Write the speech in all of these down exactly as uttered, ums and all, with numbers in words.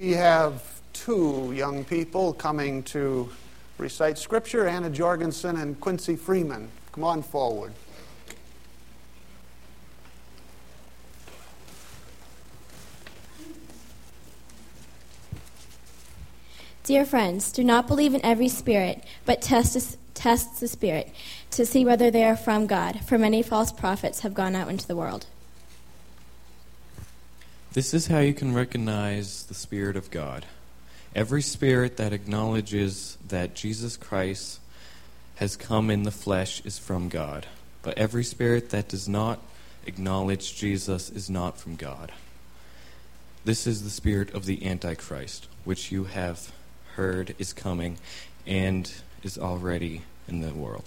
We have two young people coming to recite Scripture, Anna Jorgensen and Quincy Freeman. Come on forward. Dear friends, do not believe in every spirit, but test, test the spirit to see whether they are from God, for many false prophets have gone out into the world. This is how you can recognize the Spirit of God. Every spirit that acknowledges that Jesus Christ has come in the flesh is from God, but every spirit that does not acknowledge Jesus is not from God. This is the spirit of the Antichrist, which you have heard is coming and is already in the world.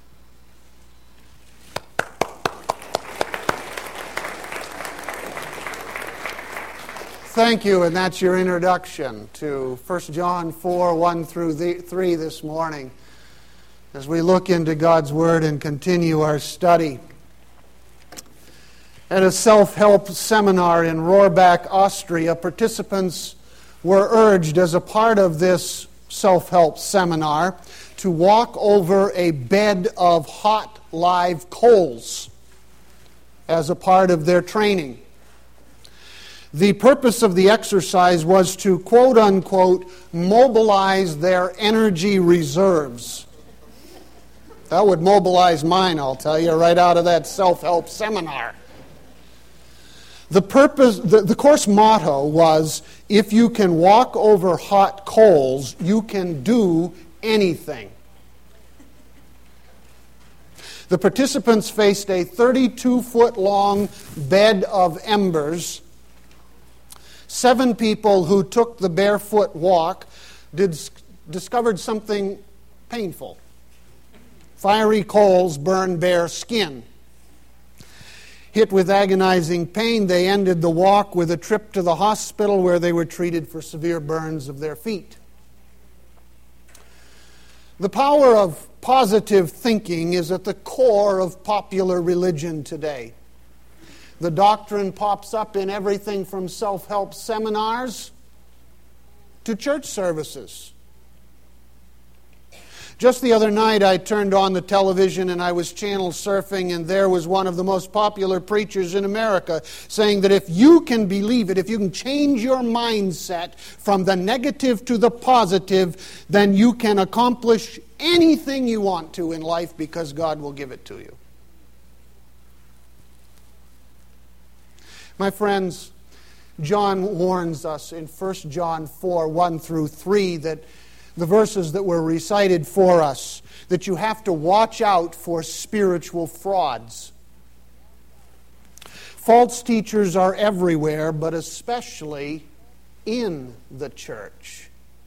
Thank you, and that's your introduction to First John four, one through three this morning as we look into God's Word and continue our study. At a self-help seminar in Rohrbach, Austria, participants were urged as a part of this self-help seminar to walk over a bed of hot live coals as a part of their training. The purpose of the exercise was to, quote-unquote, mobilize their energy reserves. That would mobilize mine, I'll tell you, right out of that self-help seminar. The purpose, the, the course motto was, if you can walk over hot coals, you can do anything. The participants faced a thirty-two foot long bed of embers. Seven people who took the barefoot walk did, discovered something painful. Fiery coals burned bare skin. Hit with agonizing pain, they ended the walk with a trip to the hospital where they were treated for severe burns of their feet. The power of positive thinking is at the core of popular religion today. The doctrine pops up in everything from self-help seminars to church services. Just the other night, I turned on the television and I was channel surfing, and there was one of the most popular preachers in America saying that if you can believe it, if you can change your mindset from the negative to the positive, then you can accomplish anything you want to in life because God will give it to you. My friends, John warns us in First John four, one through three, that the verses that were recited for us, that you have to watch out for spiritual frauds. False teachers are everywhere, but especially in the church.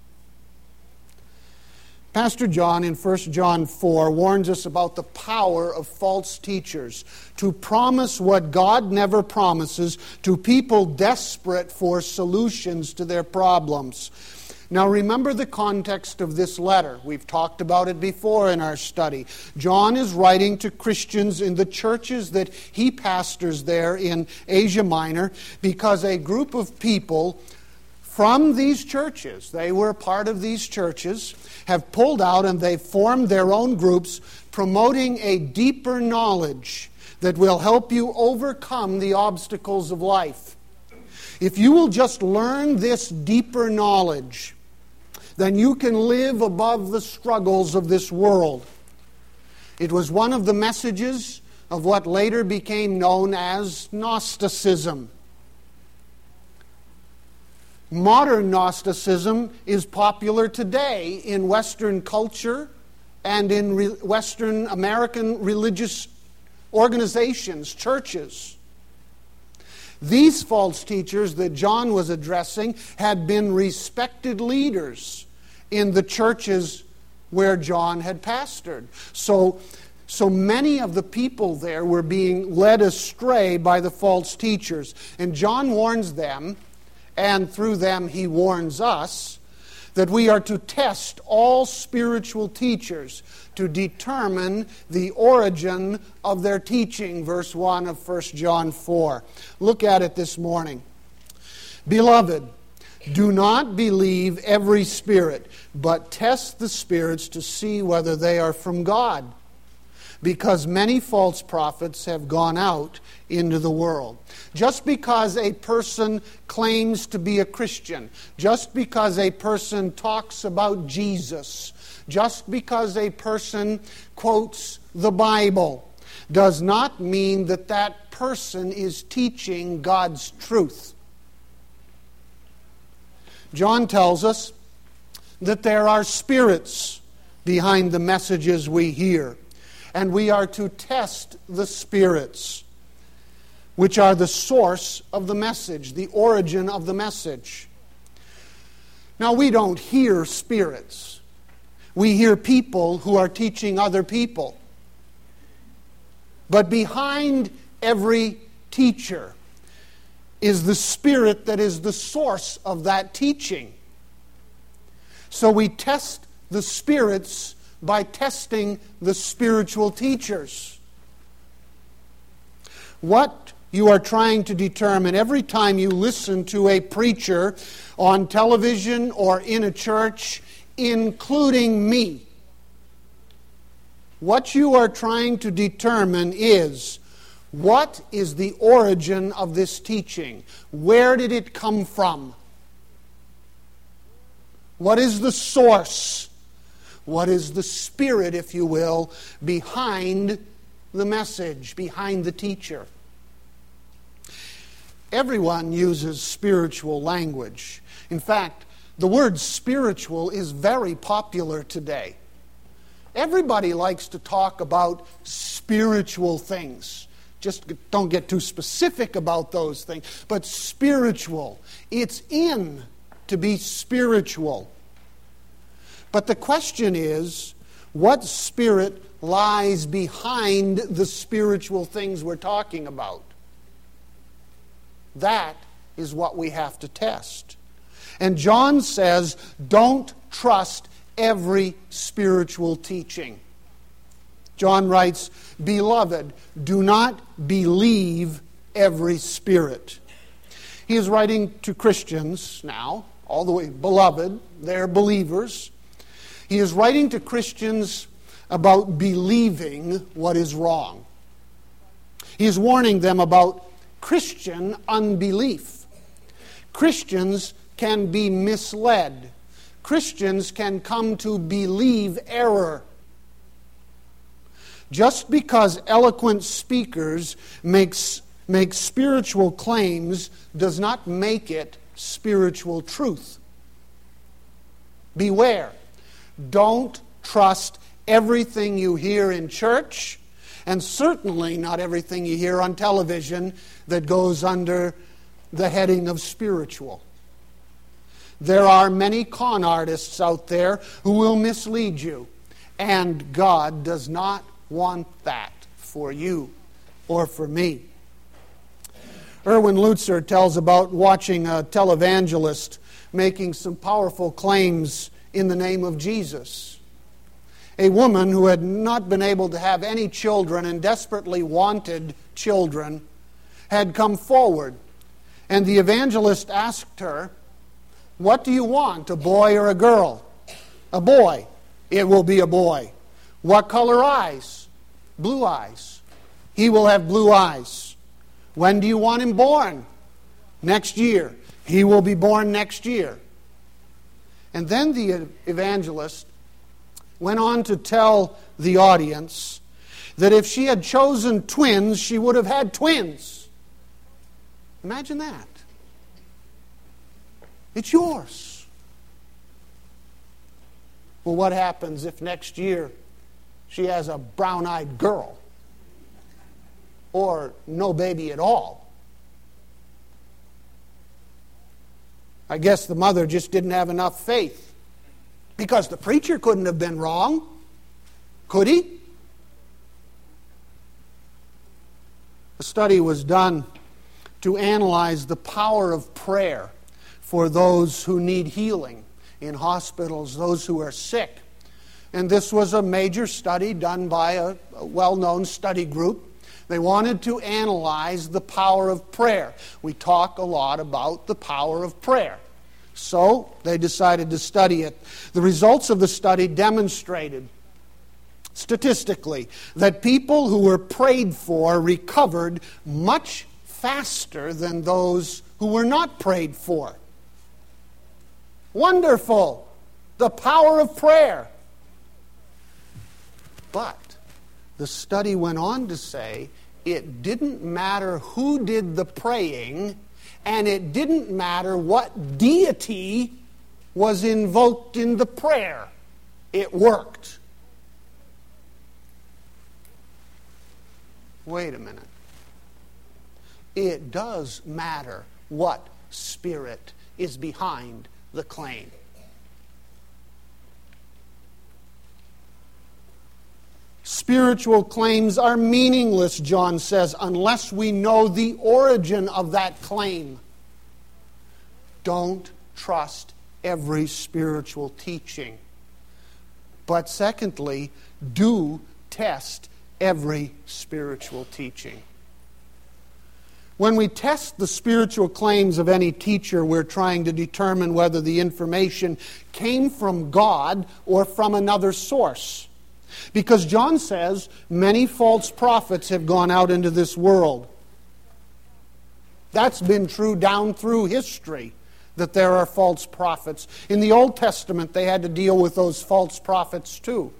Pastor John in First John four warns us about the power of false teachers to promise what God never promises to people desperate for solutions to their problems. Now remember the context of this letter. We've talked about it before in our study. John is writing to Christians in the churches that he pastors there in Asia Minor because a group of people from these churches, they were part of these churches, have pulled out and they've formed their own groups promoting a deeper knowledge that will help you overcome the obstacles of life. If you will just learn this deeper knowledge, then you can live above the struggles of this world. It was one of the messages of what later became known as Gnosticism. Modern Gnosticism is popular today in Western culture and in re- Western American religious organizations, churches. These false teachers that John was addressing had been respected leaders in the churches where John had pastored. So, so many of the people there were being led astray by the false teachers. And John warns them, and through them he warns us, that we are to test all spiritual teachers to determine the origin of their teaching, verse one of First John four. Look at it this morning. Beloved, Do not believe every spirit, but test the spirits to see whether they are from God, because many false prophets have gone out into the world. Just because a person claims to be a Christian, just because a person talks about Jesus, just because a person quotes the Bible, does not mean that that person is teaching God's truth. John tells us that there are spirits behind the messages we hear, and we are to test the spirits, which are the source of the message, the origin of the message. Now, we don't hear spirits. We hear people who are teaching other people. But behind every teacher is the spirit that is the source of that teaching. So we test the spirits by testing the spiritual teachers. What you are trying to determine every time you listen to a preacher on television or in a church, including me, what you are trying to determine is, what is the origin of this teaching? Where did it come from? What is the source? What is the spirit, if you will, behind the message, behind the teacher? Everyone uses spiritual language. In fact, the word spiritual is very popular today. Everybody likes to talk about spiritual things. Just don't get too specific about those things. But spiritual, it's in to be spiritual. But the question is, what spirit lies behind the spiritual things we're talking about? That is what we have to test. And John says, don't trust every spiritual teaching. John writes, "Beloved, do not believe every spirit." He is writing to Christians now, all the way, beloved, they're believers. He is writing to Christians about believing what is wrong. He is warning them about Christian unbelief. Christians can be misled. Christians can come to believe error. Just because eloquent speakers makes, make spiritual claims does not make it spiritual truth. Beware. Don't trust everything you hear in church, and certainly not everything you hear on television that goes under the heading of spiritual. There are many con artists out there who will mislead you, and God does not want that for you or for me. Erwin Lutzer tells about watching a televangelist making some powerful claims in the name of Jesus. A woman who had not been able to have any children and desperately wanted children had come forward, and the evangelist asked her, "What do you want, a boy or a girl?" "A boy." "It will be a boy." "What color eyes?" "Blue eyes." "He will have blue eyes." "When do you want him born?" "Next year." "He will be born next year." And then the evangelist went on to tell the audience that if she had chosen twins, she would have had twins. Imagine that. It's yours. Well, what happens if next year she has a brown-eyed girl? Or no baby at all? I guess the mother just didn't have enough faith. Because the preacher couldn't have been wrong. Could he? A study was done to analyze the power of prayer for those who need healing in hospitals, those who are sick. And this was a major study done by a, a well-known study group. They wanted to analyze the power of prayer. We talk a lot about the power of prayer. So they decided to study it. The results of the study demonstrated statistically that people who were prayed for recovered much faster than those who were not prayed for. Wonderful! The power of prayer. But the study went on to say it didn't matter who did the praying, and it didn't matter what deity was invoked in the prayer. It worked. Wait a minute. It does matter what spirit is behind the claim. Spiritual claims are meaningless, John says, unless we know the origin of that claim. Don't trust every spiritual teaching. But secondly, do test every spiritual teaching. When we test the spiritual claims of any teacher, we're trying to determine whether the information came from God or from another source. Because John says many false prophets have gone out into this world. That's been true down through history, that there are false prophets. In the Old Testament, they had to deal with those false prophets too.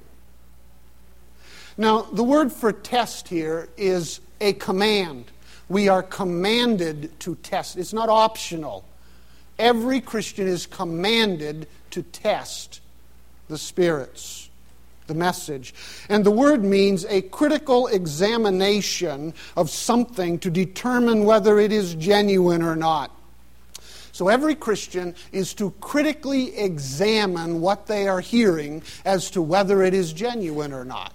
Now, the word for test here is a command. We are commanded to test. It's not optional. Every Christian is commanded to test the spirits, the message. And the word means a critical examination of something to determine whether it is genuine or not. So every Christian is to critically examine what they are hearing as to whether it is genuine or not.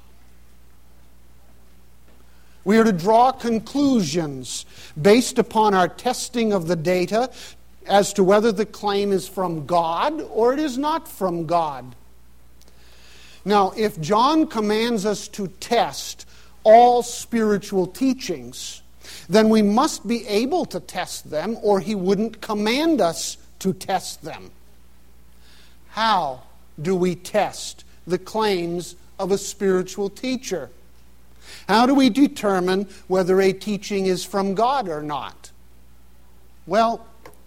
We are to draw conclusions based upon our testing of the data as to whether the claim is from God or it is not from God. Now, if John commands us to test all spiritual teachings, then we must be able to test them, or he wouldn't command us to test them. How do we test the claims of a spiritual teacher? How do we determine whether a teaching is from God or not? Well,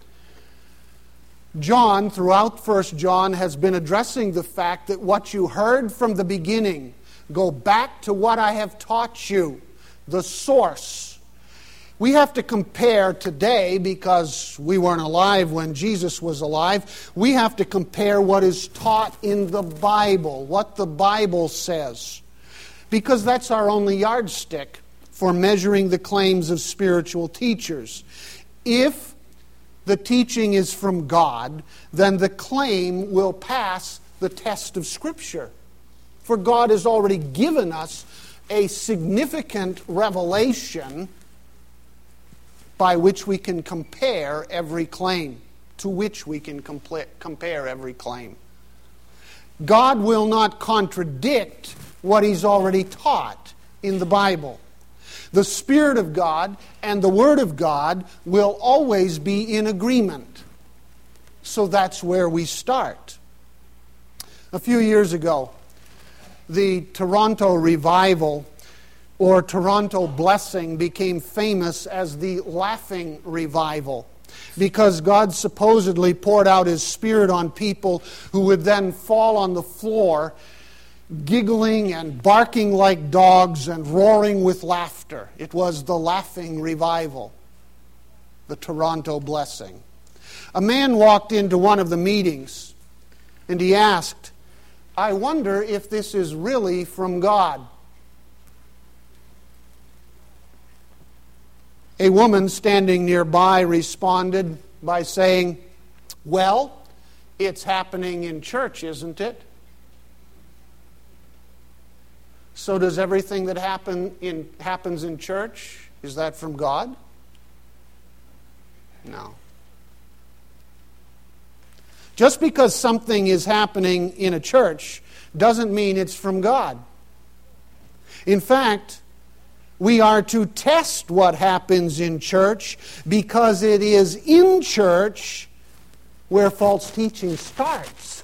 John, throughout First John, has been addressing the fact that what you heard from the beginning, go back to what I have taught you, the source. We have to compare today, because we weren't alive when Jesus was alive, we have to compare what is taught in the Bible, what the Bible says. Because that's our only yardstick for measuring the claims of spiritual teachers. If the teaching is from God, then the claim will pass the test of Scripture. For God has already given us a significant revelation by which we can compare every claim, to which we can compl- compare every claim. God will not contradict what He's already taught in the Bible. The Spirit of God and the Word of God will always be in agreement. So that's where we start. A few years ago, the Toronto Revival, or Toronto Blessing, became famous as the Laughing Revival, because God supposedly poured out His Spirit on people who would then fall on the floor giggling and barking like dogs and roaring with laughter. It was the Laughing Revival, the Toronto Blessing. A man walked into one of the meetings and he asked, "I wonder if this is really from God." A woman standing nearby responded by saying, "Well, it's happening in church, isn't it?" So does everything that happen in, happens in church, is that from God? No. Just because something is happening in a church doesn't mean it's from God. In fact, we are to test what happens in church, because it is in church where false teaching starts.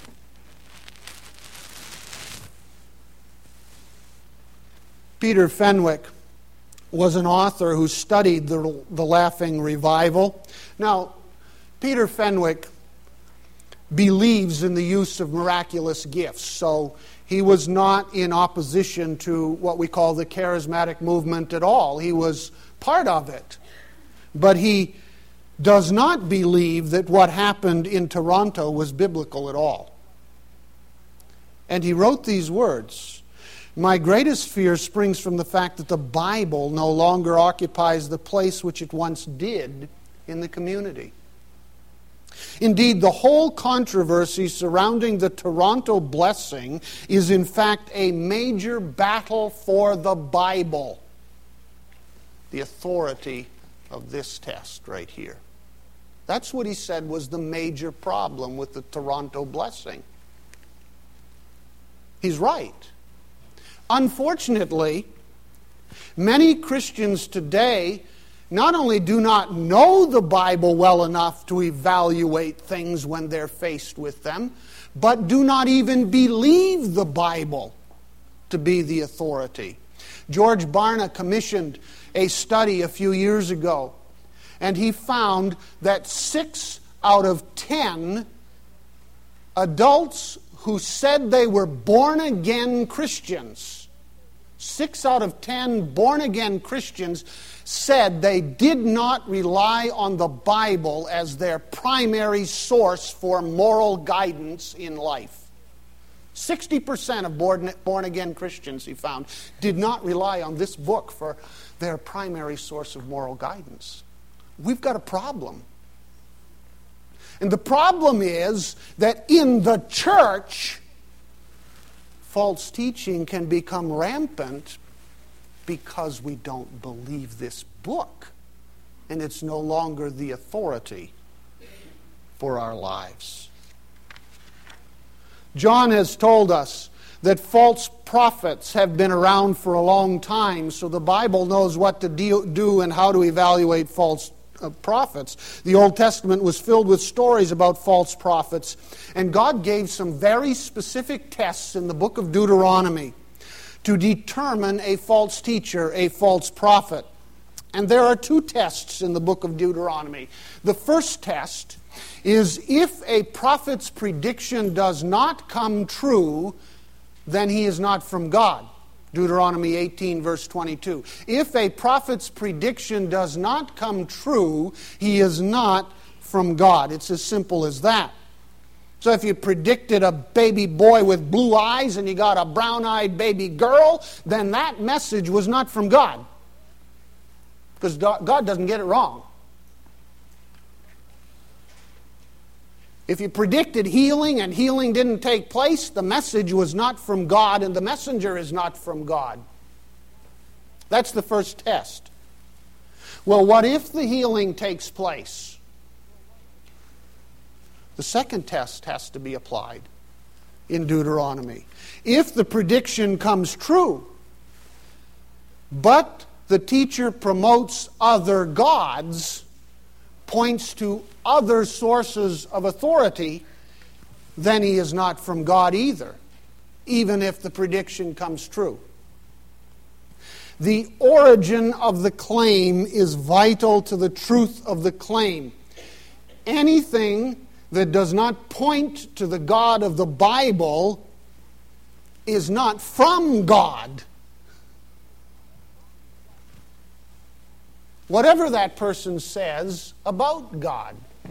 Peter Fenwick was an author who studied the, the Laughing Revival. Now, Peter Fenwick believes in the use of miraculous gifts, so he was not in opposition to what we call the charismatic movement at all. He was part of it. But he does not believe that what happened in Toronto was biblical at all. And he wrote these words: "My greatest fear springs from the fact that the Bible no longer occupies the place which it once did in the community. Indeed, the whole controversy surrounding the Toronto blessing is in fact a major battle for the Bible." The authority of this test right here. That's what he said was the major problem with the Toronto blessing. He's right. Unfortunately, many Christians today not only do not know the Bible well enough to evaluate things when they're faced with them, but do not even believe the Bible to be the authority. George Barna commissioned a study a few years ago, and he found that six out of ten adults who said they were born-again Christians, six out of ten born-again Christians said they did not rely on the Bible as their primary source for moral guidance in life. sixty percent of born-again Christians, he found, did not rely on this book for their primary source of moral guidance. We've got a problem. And the problem is that in the church, false teaching can become rampant because we don't believe this book. And it's no longer the authority for our lives. John has told us that false prophets have been around for a long time, so the Bible knows what to do and how to evaluate false uh, prophets. The Old Testament was filled with stories about false prophets, and God gave some very specific tests in the book of Deuteronomy to determine a false teacher, a false prophet. And there are two tests in the book of Deuteronomy. The first test is if a prophet's prediction does not come true, then he is not from God. Deuteronomy eighteen, verse twenty-two. If a prophet's prediction does not come true, he is not from God. It's as simple as that. So if you predicted a baby boy with blue eyes and you got a brown-eyed baby girl, then that message was not from God. Because God doesn't get it wrong. If you predicted healing and healing didn't take place, the message was not from God and the messenger is not from God. That's the first test. Well, what if the healing takes place? The second test has to be applied in Deuteronomy. If the prediction comes true, but the teacher promotes other gods, points to other sources of authority, then he is not from God either, even if the prediction comes true. The origin of the claim is vital to the truth of the claim. Anything that does not point to the God of the Bible is not from God. Whatever that person says about God.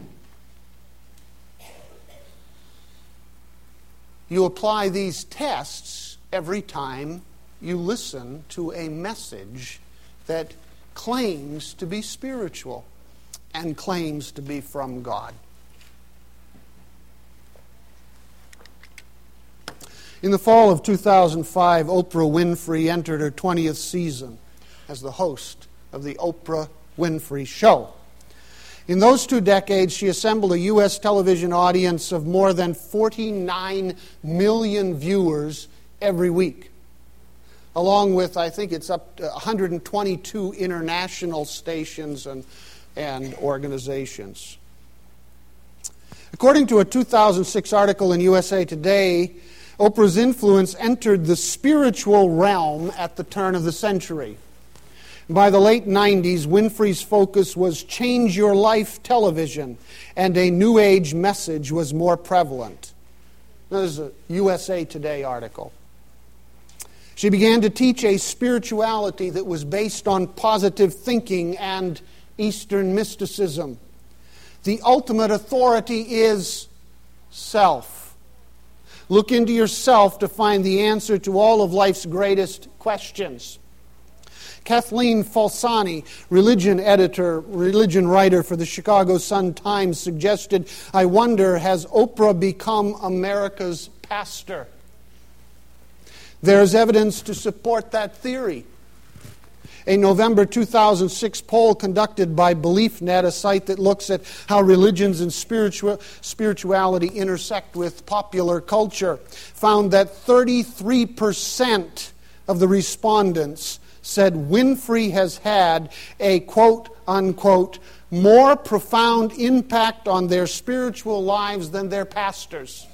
You apply these tests every time you listen to a message that claims to be spiritual and claims to be from God. In the fall of two thousand five, Oprah Winfrey entered her twentieth season as the host of the Oprah Winfrey Show. In those two decades, she assembled a U S television audience of more than forty-nine million viewers every week, along with, I think it's up to one hundred twenty-two international stations and, and organizations. According to a two thousand six article in U S A Today, Oprah's influence entered the spiritual realm at the turn of the century. By the late nineties, Winfrey's focus was change your life television, and a New Age message was more prevalent. This is a U S A Today article. She began to teach a spirituality that was based on positive thinking and Eastern mysticism. The ultimate authority is self. Look into yourself to find the answer to all of life's greatest questions. Kathleen Falsani, religion editor, religion writer for the Chicago Sun-Times, suggested, I wonder, has Oprah become America's pastor? There's evidence to support that theory. A November two thousand six poll conducted by BeliefNet, a site that looks at how religions and spiritual, spirituality intersect with popular culture, found that thirty-three percent of the respondents said Winfrey has had a quote, unquote, more profound impact on their spiritual lives than their pastors.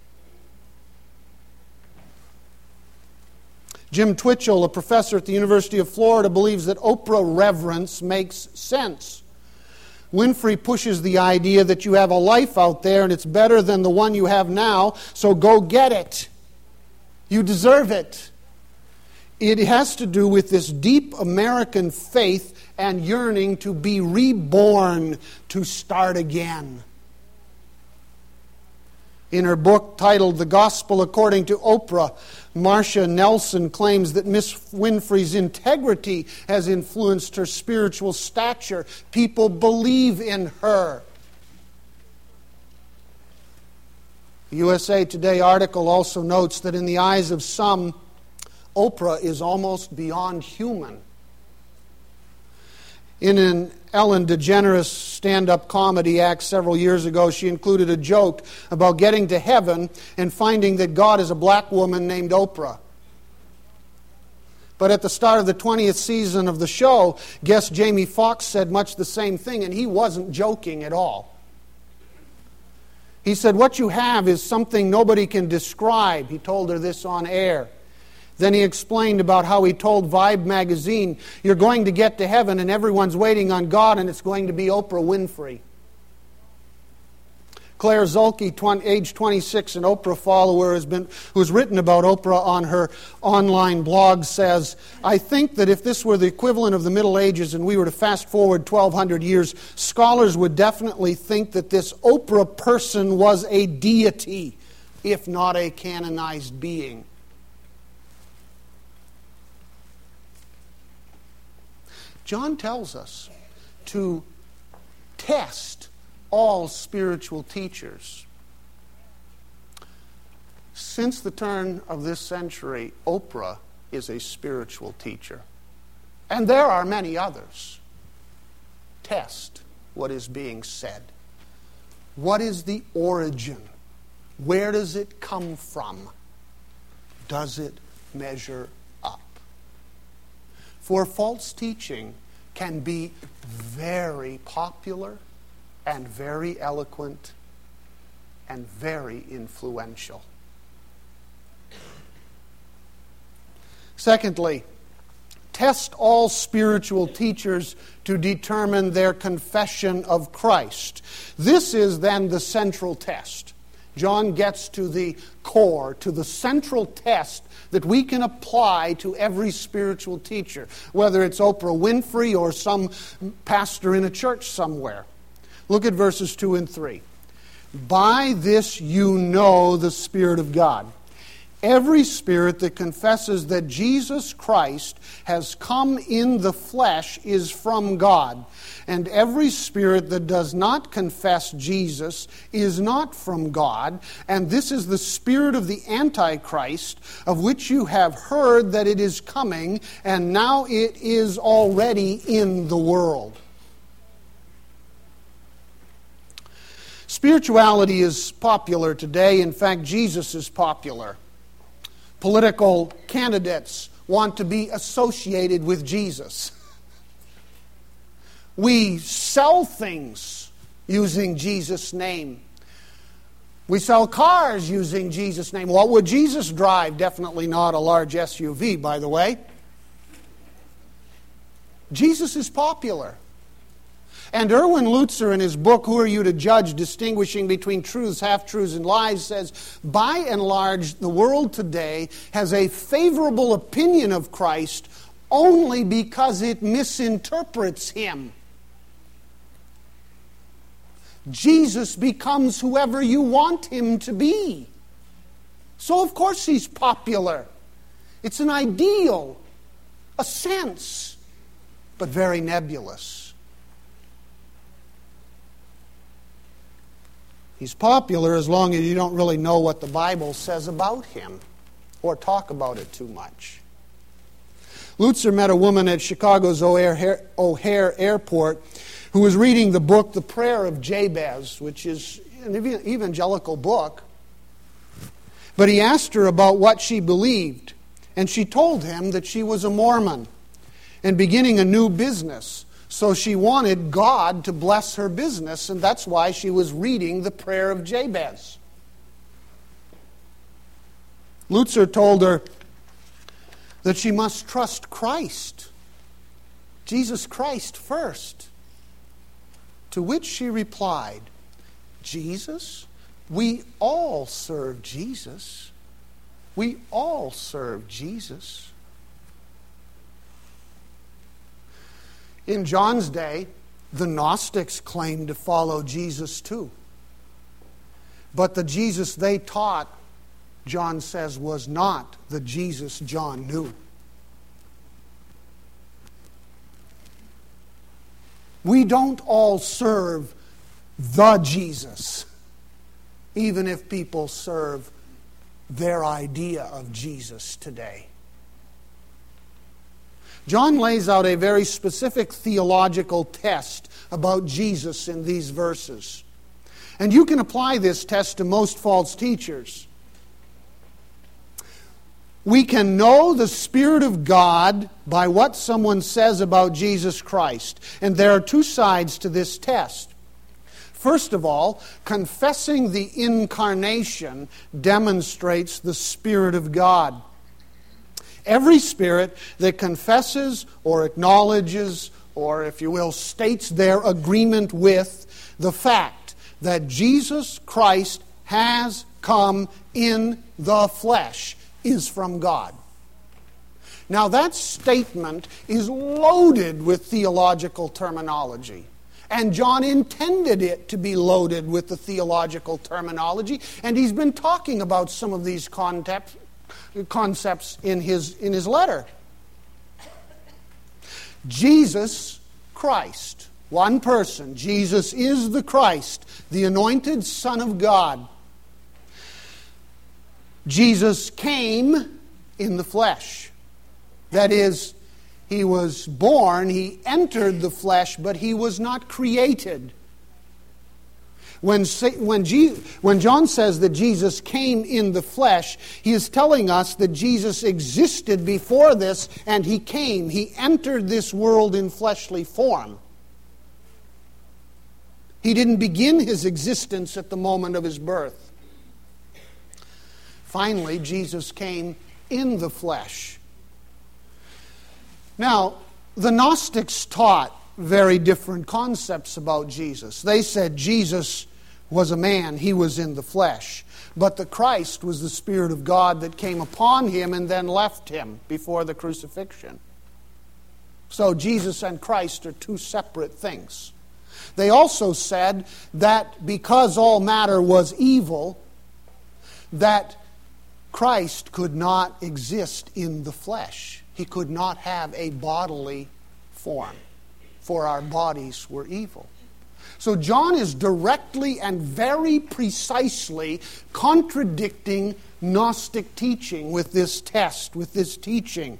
Jim Twitchell, a professor at the University of Florida, believes that Oprah reverence makes sense. Winfrey pushes the idea that you have a life out there and it's better than the one you have now, so go get it. You deserve it. It has to do with this deep American faith and yearning to be reborn, to start again. In her book titled The Gospel According to Oprah, Marcia Nelson claims that Miss Winfrey's integrity has influenced her spiritual stature. People believe in her. The U S A Today article also notes that in the eyes of some, Oprah is almost beyond human. In an Ellen DeGeneres stand-up comedy act several years ago, she included a joke about getting to heaven and finding that God is a black woman named Oprah. But at the start of the twentieth season of the show, guest Jamie Foxx said much the same thing, and he wasn't joking at all. He said, what you have is something nobody can describe. He told her this on air. Then he explained about how he told Vibe magazine, you're going to get to heaven and everyone's waiting on God and it's going to be Oprah Winfrey. Claire Zulke, age twenty-six, an Oprah follower, has been, who's written about Oprah on her online blog, says, I think that if this were the equivalent of the Middle Ages and we were to fast forward twelve hundred years, scholars would definitely think that this Oprah person was a deity, if not a canonized being. John tells us to test all spiritual teachers. Since the turn of this century, Oprah is a spiritual teacher. And there are many others. Test what is being said. What is the origin? Where does it come from? Does it measure up? For false teaching can be very popular and very eloquent and very influential. Secondly, test all spiritual teachers to determine their confession of Christ. This is then the central test. John gets to the core, to the central test that we can apply to every spiritual teacher, whether it's Oprah Winfrey or some pastor in a church somewhere. Look at verses two and three. By this you know the Spirit of God. Every spirit that confesses that Jesus Christ has come in the flesh is from God. And every spirit that does not confess Jesus is not from God. And this is the spirit of the Antichrist, of which you have heard that it is coming, and now it is already in the world. Spirituality is popular today. In fact, Jesus is popular. Political candidates want to be associated with Jesus. We sell things using Jesus' name. We sell cars using Jesus' name. What would Jesus drive? Definitely not a large S U V, by the way. Jesus is popular. And Erwin Lutzer, in his book, Who Are You to Judge? Distinguishing Between Truths, Half-Truths, and Lies, says, by and large, the world today has a favorable opinion of Christ only because it misinterprets Him. Jesus becomes whoever you want Him to be. So of course He's popular. It's an ideal, a sense, but very nebulous. He's popular as long as you don't really know what the Bible says about Him or talk about it too much. Lutzer met a woman at Chicago's O'Hare, O'Hare Airport who was reading the book, The Prayer of Jabez, which is an evangelical book. But he asked her about what she believed, and she told him that she was a Mormon and beginning a new business. So she wanted God to bless her business, and that's why she was reading The Prayer of Jabez. Lutzer told her that she must trust Christ, Jesus Christ first. To which she replied, Jesus? We all serve Jesus. We all serve Jesus. In John's day, the Gnostics claimed to follow Jesus too. But the Jesus they taught, John says, was not the Jesus John knew. We don't all serve the Jesus, even if people serve their idea of Jesus today. John lays out a very specific theological test about Jesus in these verses. And you can apply this test to most false teachers. We can know the Spirit of God by what someone says about Jesus Christ. And there are two sides to this test. First of all, confessing the incarnation demonstrates the Spirit of God. Every spirit that confesses or acknowledges, or if you will, states their agreement with the fact that Jesus Christ has come in the flesh is from God. Now that statement is loaded with theological terminology. And John intended it to be loaded with the theological terminology. And he's been talking about some of these concepts, concepts in his, in his letter. Jesus Christ, one person. Jesus is the Christ, the anointed Son of God. Jesus came in the flesh. That is, He was born, He entered the flesh, but He was not created. When, when, G, when John says that Jesus came in the flesh, he is telling us that Jesus existed before this, and He came. He entered this world in fleshly form. He didn't begin His existence at the moment of His birth. Finally, Jesus came in the flesh. Now, the Gnostics taught very different concepts about Jesus. They said Jesus was a man, He was in the flesh. But the Christ was the Spirit of God that came upon Him and then left Him before the crucifixion. So Jesus and Christ are two separate things. They also said that because all matter was evil, that Christ could not exist in the flesh. He could not have a bodily form, for our bodies were evil. So John is directly and very precisely contradicting Gnostic teaching with this test, with this teaching.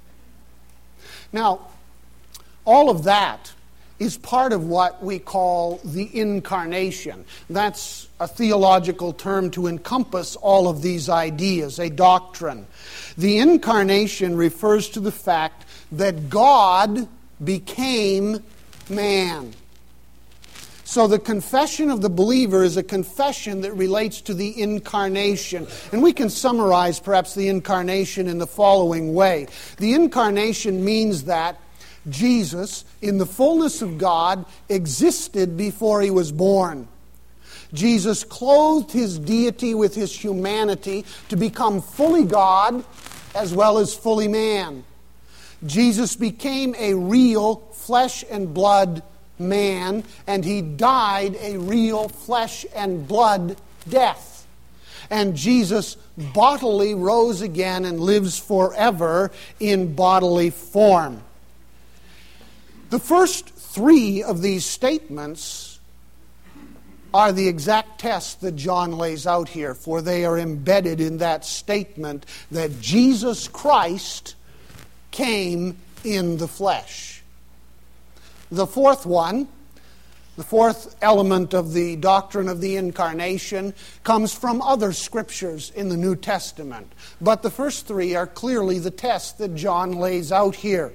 Now, all of that is part of what we call the incarnation. That's a theological term to encompass all of these ideas, a doctrine. The incarnation refers to the fact that God became man. So the confession of the believer is a confession that relates to the incarnation. And we can summarize perhaps the incarnation in the following way. The incarnation means that Jesus, in the fullness of God, existed before he was born. Jesus clothed his deity with his humanity to become fully God as well as fully man. Jesus became a real flesh and blood man, and he died a real flesh and blood death. And Jesus bodily rose again and lives forever in bodily form. The first three of these statements are the exact test that John lays out here, for they are embedded in that statement that Jesus Christ came in the flesh. The fourth one, the fourth element of the doctrine of the incarnation, comes from other scriptures in the New Testament. But the first three are clearly the test that John lays out here.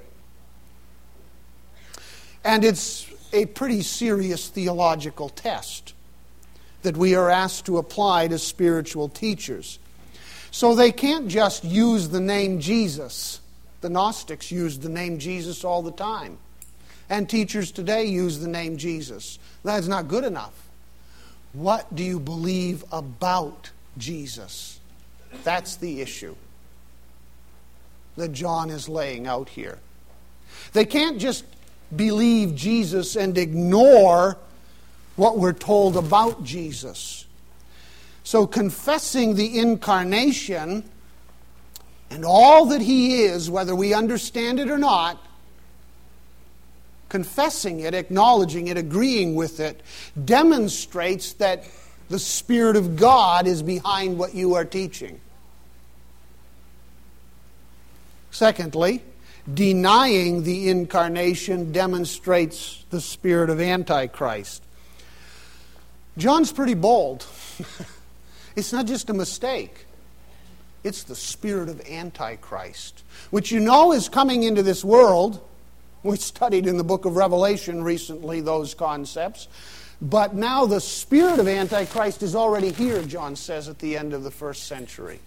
And it's a pretty serious theological test that we are asked to apply to spiritual teachers. So they can't just use the name Jesus. The Gnostics used the name Jesus all the time. And teachers today use the name Jesus. That's not good enough. What do you believe about Jesus? That's the issue that John is laying out here. They can't just believe Jesus and ignore what we're told about Jesus. So confessing the incarnation and all that he is, whether we understand it or not, confessing it, acknowledging it, agreeing with it, demonstrates that the Spirit of God is behind what you are teaching. Secondly, denying the incarnation demonstrates the spirit of Antichrist. John's pretty bold. It's not just a mistake. It's the spirit of Antichrist, which you know is coming into this world. We studied in the book of Revelation recently those concepts. But now the spirit of Antichrist is already here, John says, at the end of the first century.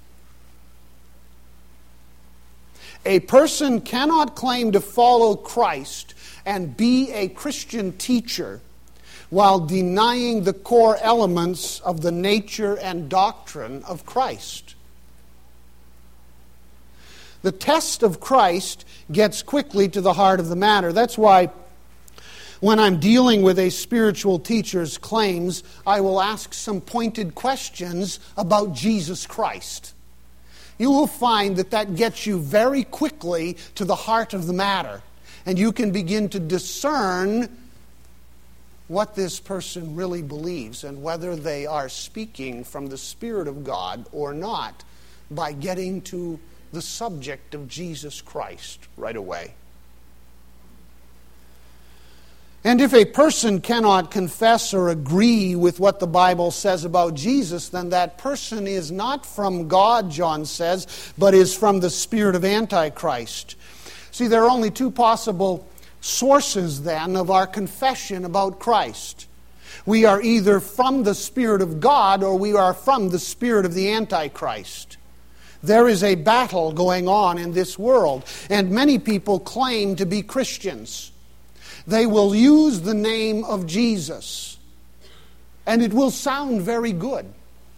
A person cannot claim to follow Christ and be a Christian teacher while denying the core elements of the nature and doctrine of Christ. The test of Christ gets quickly to the heart of the matter. That's why when I'm dealing with a spiritual teacher's claims, I will ask some pointed questions about Jesus Christ. You will find that that gets you very quickly to the heart of the matter. And you can begin to discern what this person really believes and whether they are speaking from the Spirit of God or not by getting to the subject of Jesus Christ right away. And if a person cannot confess or agree with what the Bible says about Jesus, then that person is not from God, John says, but is from the spirit of Antichrist. See, there are only two possible sources then of our confession about Christ. We are either from the Spirit of God or we are from the spirit of the Antichrist. There is a battle going on in this world, and many people claim to be Christians. They will use the name of Jesus, and it will sound very good.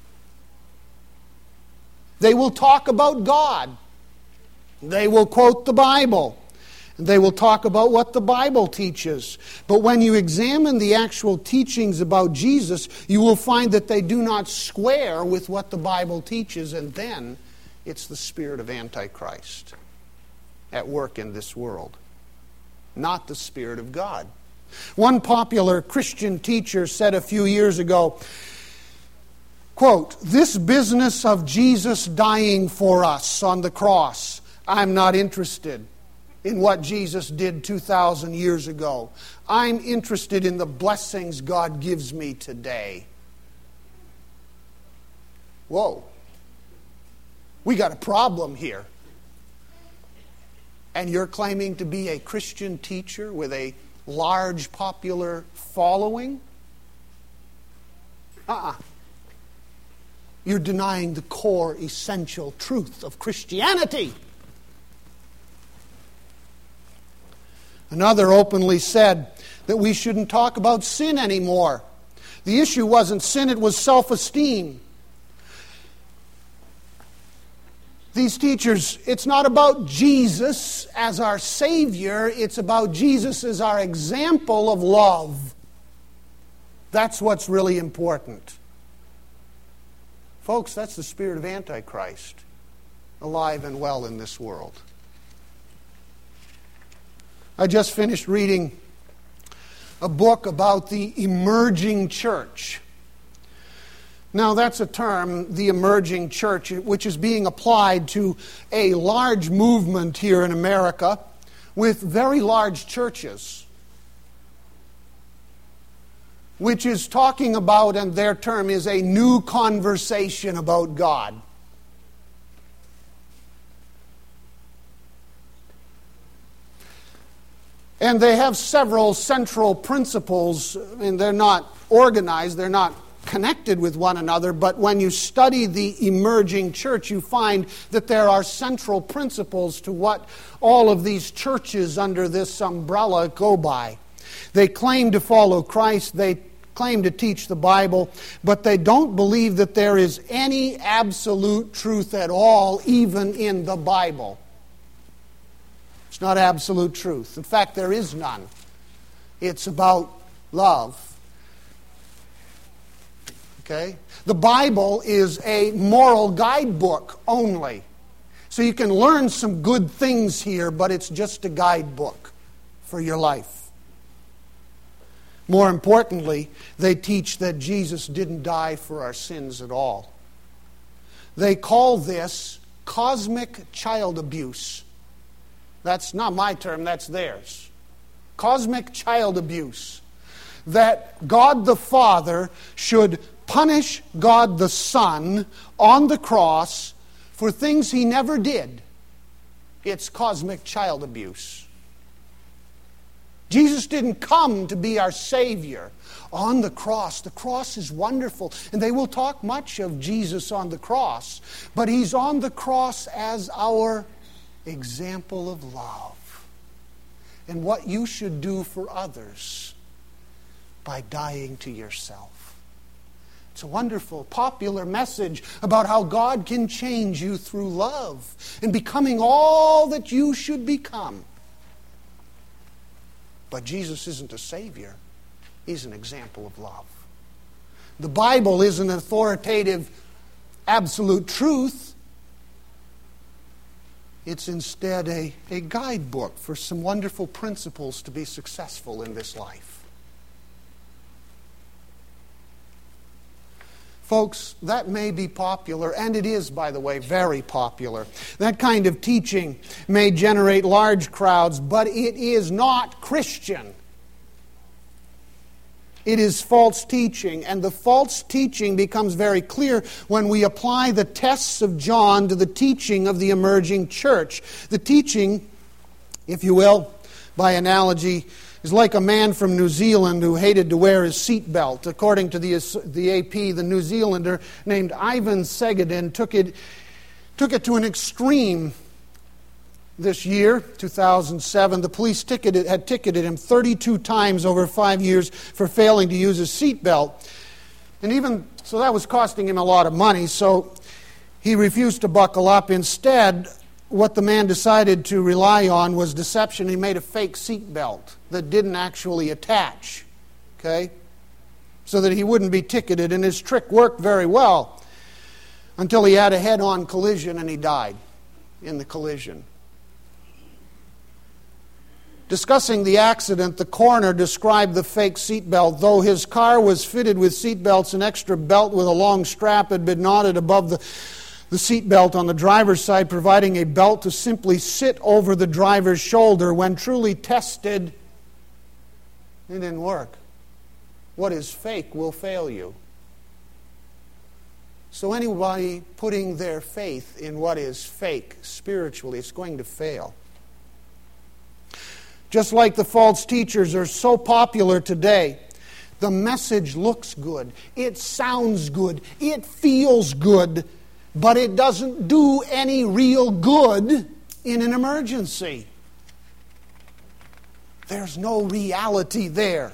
They will talk about God. They will quote the Bible. They will talk about what the Bible teaches. But when you examine the actual teachings about Jesus, you will find that they do not square with what the Bible teaches, and then it's the spirit of Antichrist at work in this world, not the Spirit of God. One popular Christian teacher said a few years ago, quote, "This business of Jesus dying for us on the cross, I'm not interested in what Jesus did two thousand years ago. I'm interested in the blessings God gives me today." Whoa. We got a problem here. And you're claiming to be a Christian teacher with a large popular following? Uh-uh. You're denying the core, essential truth of Christianity. Another openly said that we shouldn't talk about sin anymore. The issue wasn't sin, it was self-esteem. These teachers, it's not about Jesus as our Savior, it's about Jesus as our example of love. That's what's really important. Folks, that's the spirit of Antichrist, alive and well in this world. I just finished reading a book about the emerging church. Now, that's a term, the emerging church, which is being applied to a large movement here in America with very large churches, which is talking about, and their term is a new conversation about God. And they have several central principles, and they're not organized, they're not connected with one another, but when you study the emerging church, you find that there are central principles to what all of these churches under this umbrella go by. They claim to follow Christ, they claim to teach the Bible, but they don't believe that there is any absolute truth at all, even in the Bible. It's not absolute truth. In fact, there is none. It's about love. Okay? The Bible is a moral guidebook only. So you can learn some good things here, but it's just a guidebook for your life. More importantly, they teach that Jesus didn't die for our sins at all. They call this cosmic child abuse. That's not my term, that's theirs. Cosmic child abuse. That God the Father should punish God the Son on the cross for things He never did. It's cosmic child abuse. Jesus didn't come to be our Savior on the cross. The cross is wonderful, and they will talk much of Jesus on the cross, but He's on the cross as our example of love and what you should do for others by dying to yourself. It's a wonderful, popular message about how God can change you through love and becoming all that you should become. But Jesus isn't a Savior. He's an example of love. The Bible is an authoritative, absolute truth. It's instead a, a guidebook for some wonderful principles to be successful in this life. Folks, that may be popular, and it is, by the way, very popular. That kind of teaching may generate large crowds, but it is not Christian. It is false teaching, and the false teaching becomes very clear when we apply the tests of John to the teaching of the emerging church. The teaching, if you will, by analogy, is like a man from New Zealand who hated to wear his seatbelt. According to the, the A P, the New Zealander named Ivan Segedin took it, took it to an extreme this year, two thousand seven. The police ticketed, had ticketed him thirty-two times over five years for failing to use his seatbelt. And even, so that was costing him a lot of money, so he refused to buckle up. Instead, what the man decided to rely on was deception. He made a fake seatbelt that didn't actually attach, okay, so that he wouldn't be ticketed. And his trick worked very well until he had a head-on collision and he died in the collision. Discussing the accident, the coroner described the fake seatbelt. Though his car was fitted with seatbelts, an extra belt with a long strap had been knotted above the the seat belt on the driver's side, providing a belt to simply sit over the driver's shoulder. When truly tested, it didn't work. What is fake will fail you. So anybody putting their faith in what is fake spiritually, it's going to fail. Just like the false teachers are so popular today, The message looks good. It sounds good. It feels good. But it doesn't do any real good in an emergency. There's no reality there.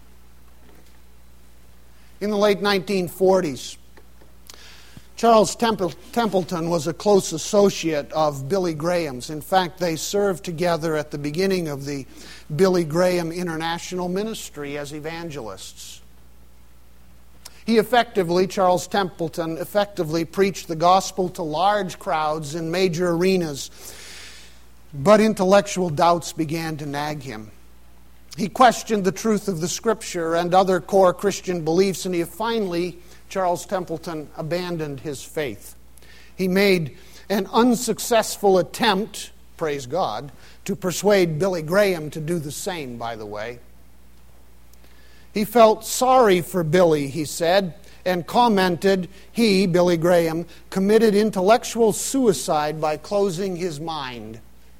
In the late nineteen forties, Charles Temple, Templeton was a close associate of Billy Graham's. In fact, they served together at the beginning of the Billy Graham International Ministry as evangelists. He effectively, Charles Templeton, effectively preached the gospel to large crowds in major arenas, but intellectual doubts began to nag him. He questioned the truth of the Scripture and other core Christian beliefs, and he finally, Charles Templeton, abandoned his faith. He made an unsuccessful attempt, praise God, to persuade Billy Graham to do the same, by the way. He felt sorry for Billy, he said, and commented he, Billy Graham, committed intellectual suicide by closing his mind.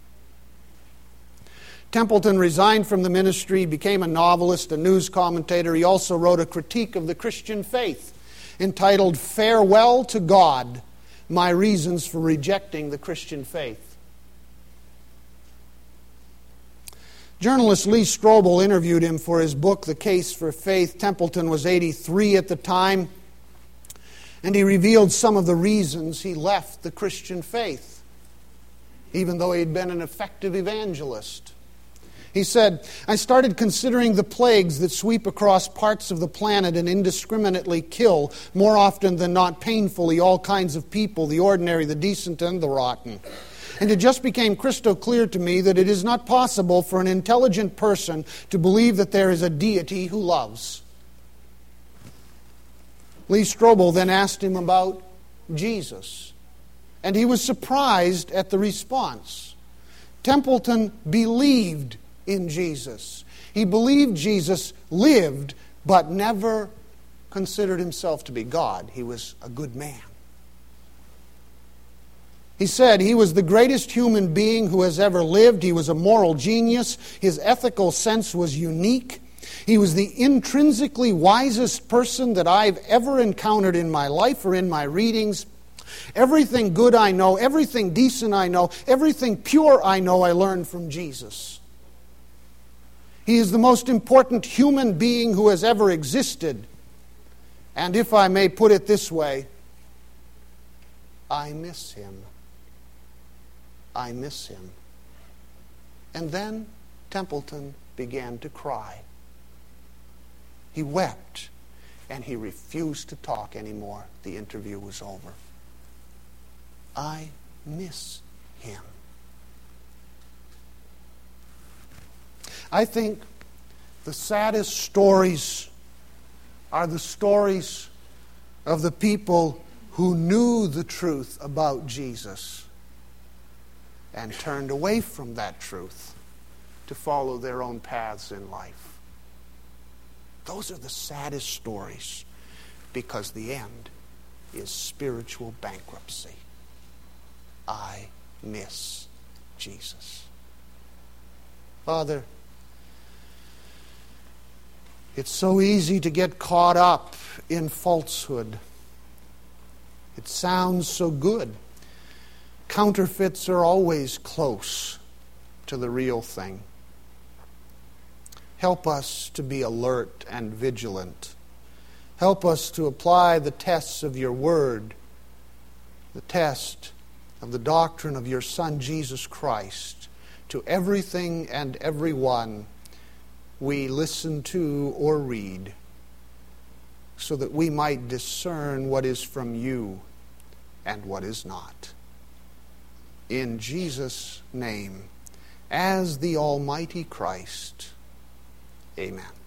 Templeton resigned from the ministry, became a novelist, a news commentator. He also wrote a critique of the Christian faith entitled Farewell to God, My Reasons for Rejecting the Christian Faith. Journalist Lee Strobel interviewed him for his book, The Case for Faith. Templeton was eighty-three at the time, and he revealed some of the reasons he left the Christian faith, even though he had been an effective evangelist. He said, I started considering the plagues that sweep across parts of the planet and indiscriminately kill, more often than not painfully, all kinds of people, the ordinary, the decent, and the rotten. And it just became crystal clear to me that it is not possible for an intelligent person to believe that there is a deity who loves. Lee Strobel then asked him about Jesus, and he was surprised at the response. Templeton believed in Jesus. He believed Jesus lived, but never considered himself to be God. He was a good man. He said he was the greatest human being who has ever lived. He was a moral genius. His ethical sense was unique. He was the intrinsically wisest person that I've ever encountered in my life or in my readings. Everything good I know, everything decent I know, everything pure I know, I learned from Jesus. He is the most important human being who has ever existed. And if I may put it this way, I miss him. I miss him. And then Templeton began to cry. He wept, and he refused to talk anymore. The interview was over. I miss him. I think the saddest stories are the stories of the people who knew the truth about Jesus and turned away from that truth to follow their own paths in life. Those are the saddest stories, because the end is spiritual bankruptcy. I miss Jesus. Father, it's so easy to get caught up in falsehood. It sounds so good. Counterfeits are always close to the real thing. Help us to be alert and vigilant. Help us to apply the tests of your word, the test of the doctrine of your Son, Jesus Christ, to everything and everyone we listen to or read, so that we might discern what is from you and what is not. In Jesus' name, as the Almighty Christ, amen.